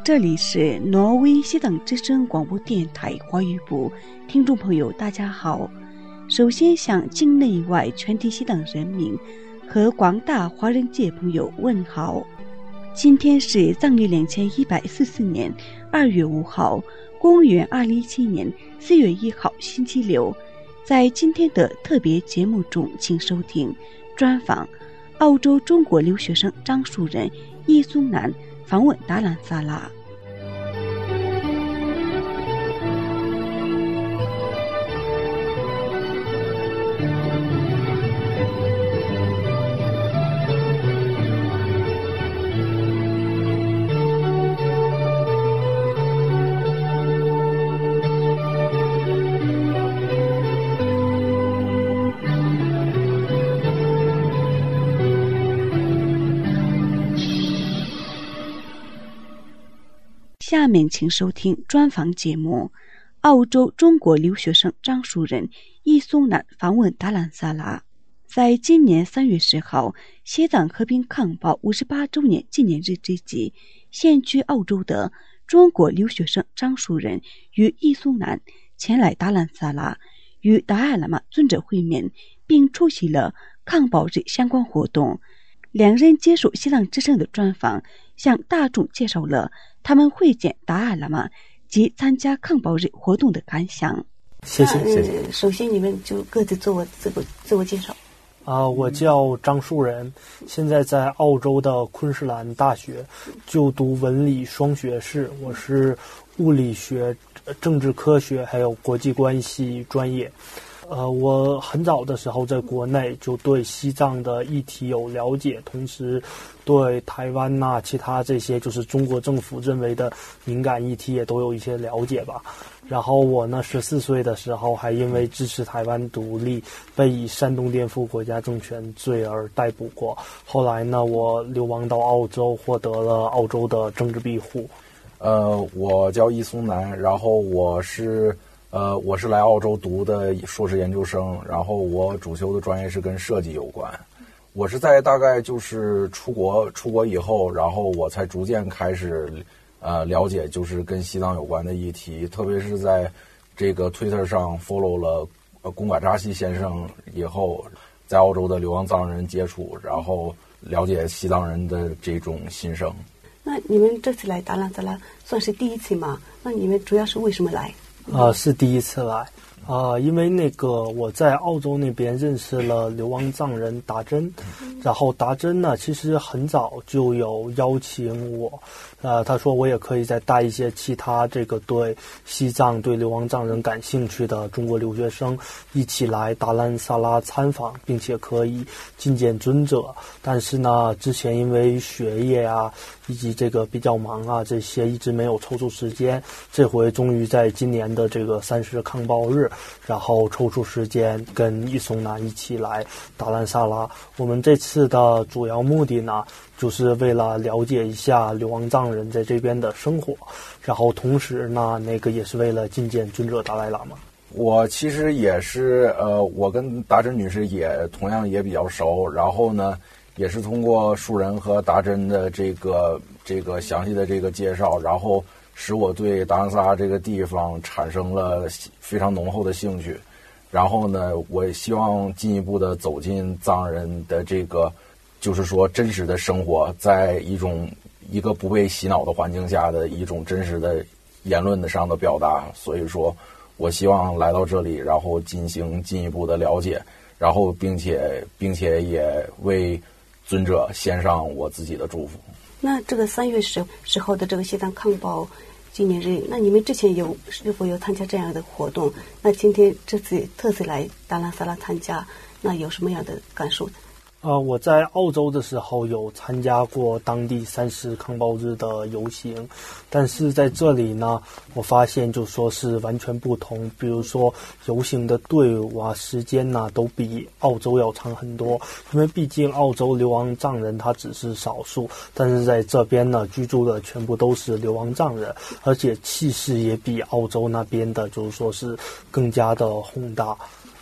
这里是挪威西等之声广播电台华语部，听众朋友大家好。首先向境内外全体西等人民和广大华人界朋友问好。今天是藏历2144年2月5号，公元2017年4月1号星期六。在今天的特别节目中，请收听专访澳洲中国留学生张树人伊松南访问达兰萨拉。下面请收听专访节目澳洲中国留学生张树人伊松南访问达兰萨拉。在今年3月10号西藏和平抗暴58周年纪念日之际，现居澳洲的中国留学生张树人与伊松南前来达兰萨拉，与达赖喇嘛尊者会面，并出席了抗暴日相关活动。两人接受西藏之声的专访，向大众介绍了他们会见达赖喇嘛及参加抗暴日活动的感想。 谢谢。 首先你们就各自做自我介绍。 我叫张树人，现在在澳洲的昆士兰大学就读文理双学士，我是物理学、政治科学还有国际关系专业。我很早的时候在国内就对西藏的议题有了解，同时对台湾其他这些就是中国政府认为的敏感议题也都有一些了解吧。然后我呢14岁的时候还因为支持台湾独立被以煽动颠覆国家政权罪而逮捕过，后来呢我流亡到澳洲，获得了澳洲的政治庇护。 我叫伊松南，然后我是来澳洲读的硕士研究生，然后我主修的专业是跟设计有关。我是在大概就是出国以后，然后我才逐渐开始了解就是跟西藏有关的议题，特别是在这个 Twitter 上 follow 了贡嘎扎西先生以后，在澳洲的流亡藏人接触，然后了解西藏人的这种心声。 那你们这次来达兰萨拉算是第一次吗？那你们主要是为什么来？ 是第一次来。因为我在澳洲那边认识了流亡藏人达真，然后达真呢其实很早就有邀请我，他说我也可以再带一些其他对西藏对流亡藏人感兴趣的中国留学生一起来达兰萨拉参访，并且可以觐见尊者。但是呢之前因为学业以及比较忙这些一直没有抽出时间，这回终于在今年的30抗暴日，然后抽出时间跟伊松南一起来达兰萨拉。我们这次的主要目的呢就是为了了解一下流亡藏人在这边的生活，然后同时呢也是为了觐见尊者达赖喇嘛。 我其实也是我跟达真女士同样也比较熟，然后呢也是通过树人和达真的这个详细的介绍，然后使我对达兰萨拉这个地方产生了非常浓厚的兴趣。然后呢我也希望进一步的走进藏人的就是说真实的生活，在一个不被洗脑的环境下的一种真实的言论上的表达。所以说我希望来到这里，然后进行进一步的了解，然后并且也为尊者献上我自己的祝福。 那3月10号的西藏抗暴纪念日，那你们之前是否有参加这样的活动？那今天这次特此来达兰萨拉参加，那有什么样的感受？ 我在澳洲的时候有参加过当地30抗暴日的游行，但是在这里呢我发现就说是完全不同。比如说游行的队伍时间都比澳洲要长很多，因为毕竟澳洲流亡藏人他只是少数，但是在这边呢居住的全部都是流亡藏人，而且气势也比澳洲那边的就是说是更加的宏大。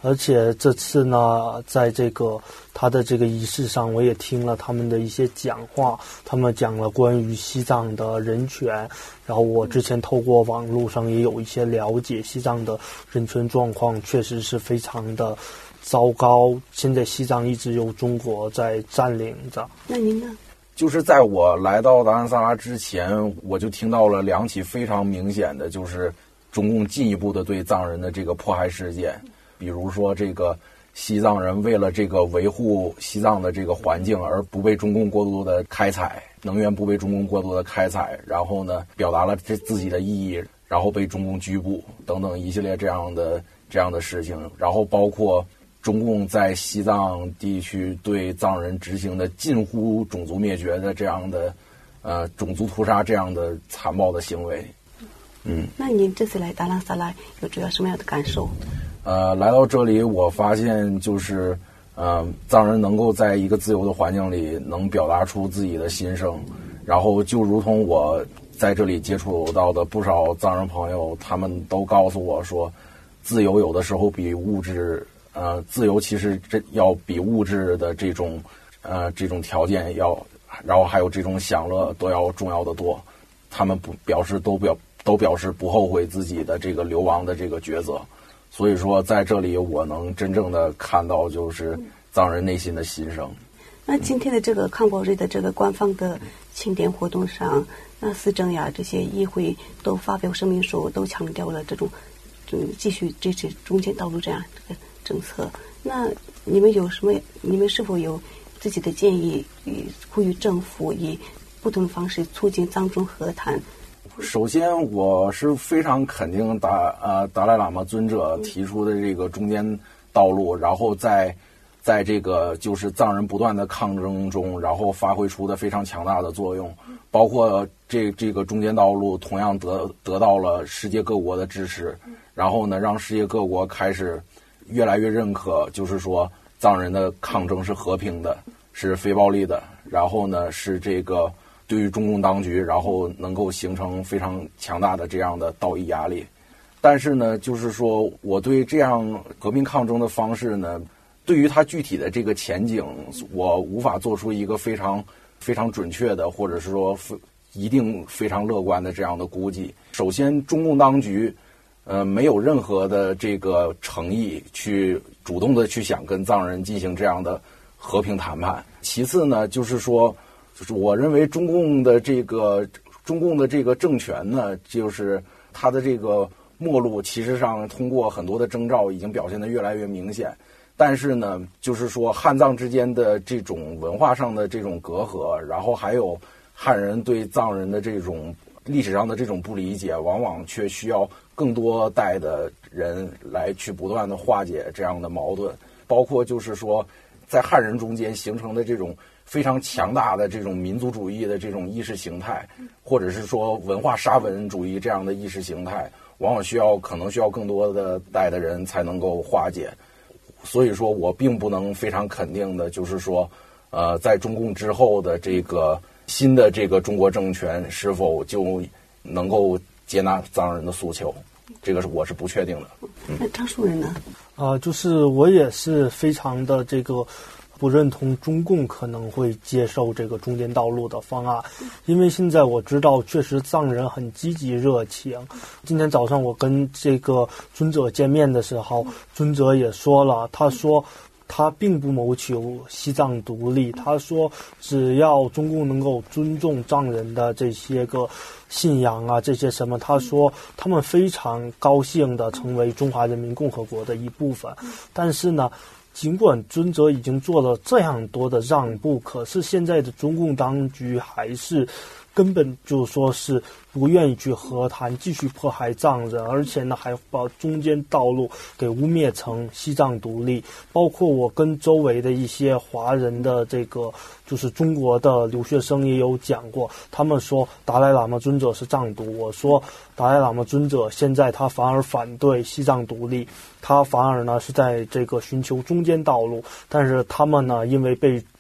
而且这次呢，在这个他的这个仪式上，我也听了他们的一些讲话，他们讲了关于西藏的人权，然后我之前透过网络上也有一些了解，西藏的人权状况确实是非常的糟糕，现在西藏一直由中国在占领着。 那您呢？ 就是在我来到达兰萨拉之前，我就听到了2起非常明显的，就是中共进一步的对藏人的这个迫害事件。比如说这个西藏人为了这个维护西藏的这个环境而不被中共过度的开采，能源不被中共过度的开采，然后呢表达了自己的异议，然后被中共拘捕等等一系列这样的事情。然后包括中共在西藏地区对藏人执行的近乎种族灭绝的这样的种族屠杀这样的残暴的行为。 那您这次来达兰萨拉有主要什么样的感受？ 来到这里我发现就是藏人能够在一个自由的环境里能表达出自己的心声，然后就如同我在这里接触到的不少藏人朋友，他们都告诉我说，自由有的时候比物质自由其实要比物质的这种条件要，然后还有这种享乐都要重要的多。他们都表示不后悔自己的这个流亡的这个抉择。所以说在这里我能真正的看到就是藏人内心的心声。 那今天的这个康保日的这个官方的庆典活动上，那司政呀这些议会都发表声明书，都强调了这种继续支持中间道路这样这个政策。那你们是否有自己的建议，呼吁政府以不同的方式促进藏中和谈？ 首先我是非常肯定达赖喇嘛尊者提出的这个中间道路，然后在这个就是藏人不断的抗争中，然后发挥出的非常强大的作用，包括这个中间道路同样得到了世界各国的支持，然后呢让世界各国开始越来越认可，就是说藏人的抗争是和平的，是非暴力的，然后呢是这个对于中共当局，然后能够形成非常强大的这样的道义压力。但是呢，就是说我对这样和平抗争的方式呢，对于它具体的这个前景，我无法做出一个非常非常准确的，或者是说一定非常乐观的这样的估计。首先，中共当局没有任何的这个诚意去主动的去想跟藏人进行这样的和平谈判。其次呢，就是我认为中共的这个政权呢，就是它的这个末路，其实上通过很多的征兆已经表现得越来越明显。但是呢，就是说汉藏之间的这种文化上的这种隔阂，然后还有汉人对藏人的这种历史上的这种不理解，往往却需要更多代的人来去不断的化解这样的矛盾，包括就是说在汉人中间形成的这种非常强大的这种民族主义的这种意识形态，或者是说文化沙文主义这样的意识形态，往往可能需要更多的代的人才能够化解。所以说我并不能非常肯定的就是说在中共之后的这个新的这个中国政权是否就能够接纳藏人的诉求，这个我是不确定的。 那张树人呢？ 就是我也是非常的这个不认同中共可能会接受这个中间道路的方案，因为现在我知道确实藏人很积极热情。今天早上我跟这个尊者见面的时候，尊者也说了，他说他并不谋求西藏独立，他说只要中共能够尊重藏人的这些个信仰啊，这些什么，他说他们非常高兴的成为中华人民共和国的一部分。但是呢，尽管尊者已经做了这样多的让步，可是现在的中共当局还是根本就说是不愿意去和谈，继续迫害藏人，而且呢还把中间道路给污蔑成西藏独立。包括我跟周围的一些华人的这个就是中国的留学生也有讲过，他们说达赖喇嘛尊者是藏独，我说达赖喇嘛尊者现在他反而反对西藏独立，他反而呢是在这个寻求中间道路，但是他们呢因为被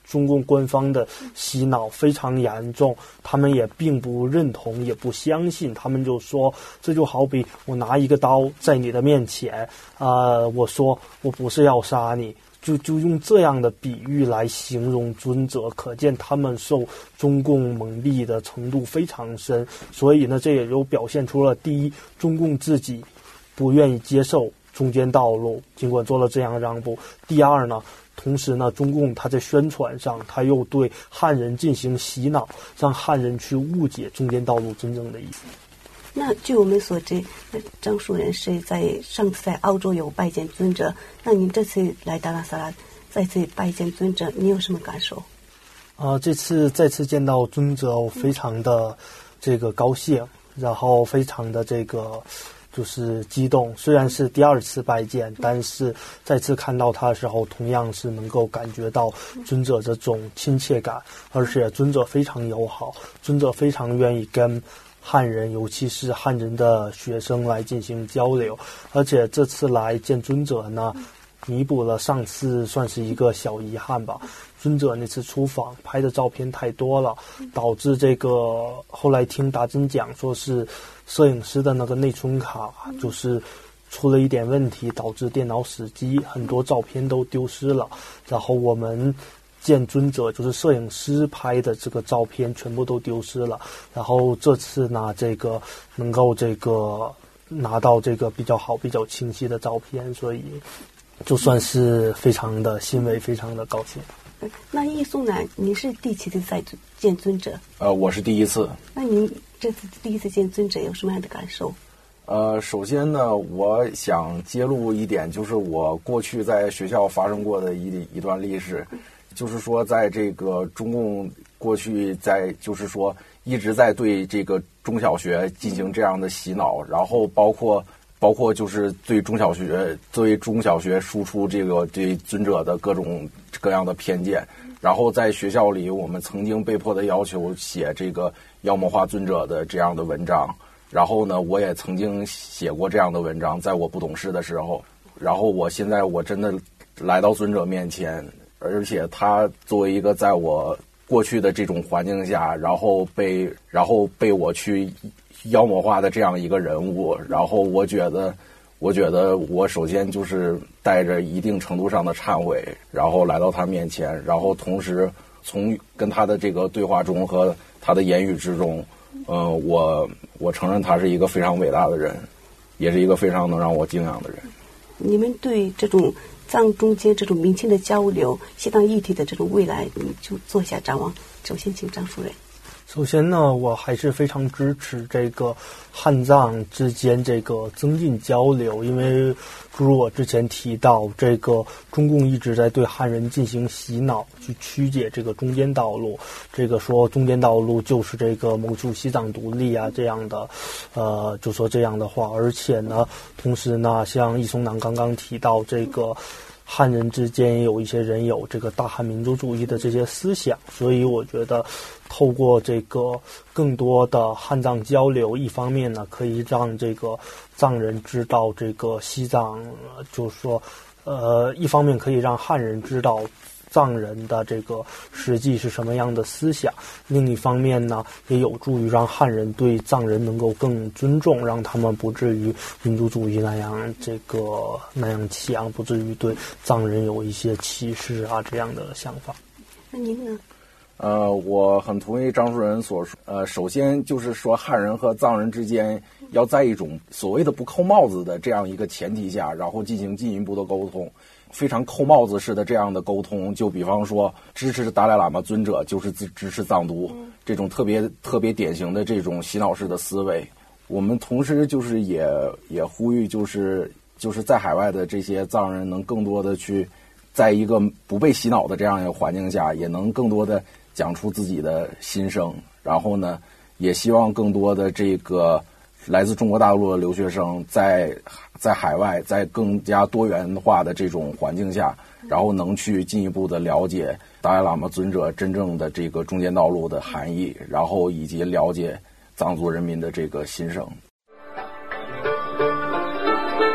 中共官方的洗脑非常严重，他们也并不认同，也不相信。他们就说，这就好比我拿一个刀在你的面前，我说我不是要杀你，就用这样的比喻来形容尊者，可见他们受中共蒙蔽的程度非常深。所以呢，这也就表现出了第一，中共自己不愿意接受中间道路，尽管做了这样让步；第二呢，同时呢，中共他在宣传上，他又对汉人进行洗脑，让汉人去误解中间道路真正的意思。 那据我们所知，张树人是上次在澳洲有拜见尊者，那您这次来达拉萨拉再次拜见尊者，你有什么感受？ 这次再次见到尊者，我非常的高兴，然后非常的就是激动。虽然是第二次拜见，但是再次看到他的时候，同样是能够感觉到尊者这种亲切感，而且尊者非常友好，尊者非常愿意跟汉人，尤其是汉人的学生来进行交流。而且这次来见尊者呢，弥补了上次算是一个小遗憾吧。尊者那次出访拍的照片太多了，导致后来听达真讲说是摄影师的那个内存卡就是出了一点问题，导致电脑死机，很多照片都丢失了。然后我们见尊者就是摄影师拍的这个照片全部都丢失了。然后这次呢，能够拿到比较好比较清晰的照片，所以就算是非常的欣慰，非常的高兴。 那易松南，您是第几次在见尊者？ 我是第一次。那您这次第一次见尊者有什么样的感受？ 首先呢，我想揭露一点，就是我过去在学校发生过的一段历史，就是说在这个中共过去就是说一直在对这个中小学进行这样的洗脑，然后包括就是对中小学输出对尊者的各种各样的偏见，然后在学校里我们曾经被迫的要求写妖魔化尊者的这样的文章，然后呢，我也曾经写过这样的文章，在我不懂事的时候，然后现在我真的来到尊者面前，而且他作为一个在我过去的这种环境下，然后被我去妖魔化的这样一个人物，然后我觉得我首先就是带着一定程度上的忏悔，然后来到他面前，然后同时从跟他的这个对话中和他的言语之中，我承认他是一个非常伟大的人，也是一个非常能让我敬仰的人。 你们对这种藏中间这种民情的交流、西藏议题的这种未来，你就做一下展望。首先，请张树人。 首先呢，我还是非常支持汉藏之间增进交流，因为诸如我之前提到，中共一直在对汉人进行洗脑，去曲解中间道路，说中间道路就是谋求西藏独立啊这样的，就说这样的话。而且呢，同时呢，像易松南刚刚提到汉人之间也有一些人有大汉民族主义的这些思想，所以我觉得透过更多的汉藏交流，一方面呢可以让藏人知道西藏，就是说一方面可以让汉人知道藏人的实际是什么样的思想，另一方面呢也有助于让汉人对藏人能够更尊重，让他们不至于民族主义那样强，不至于对藏人有一些歧视啊这样的想法。 那您呢？ 我很同意张树人所说。首先就是说汉人和藏人之间要在一种所谓的不扣帽子的这样一个前提下，然后进行进一步的沟通。非常扣帽子式的这样的沟通，就比方说支持达赖喇嘛尊者就是支持藏独，这种特别典型的这种洗脑式的思维。我们同时就是也呼吁就是在海外的这些藏人能更多的去在一个不被洗脑的这样一个环境下，也能更多的讲出自己的心声。然后呢，也希望更多的来自中国大陆的留学生在海外，在更加多元化的这种环境下，然后能去进一步的了解达赖喇嘛尊者真正的中间道路的含义，然后以及了解藏族人民的心声。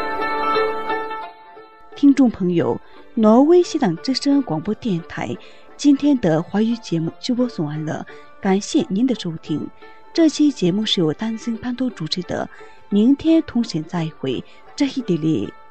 听众朋友，挪威西藏之声广播电台今天的华语节目就播送完了，感谢您的收听。这期节目是由丹心潘多主持的，明天同线再会，这一地里。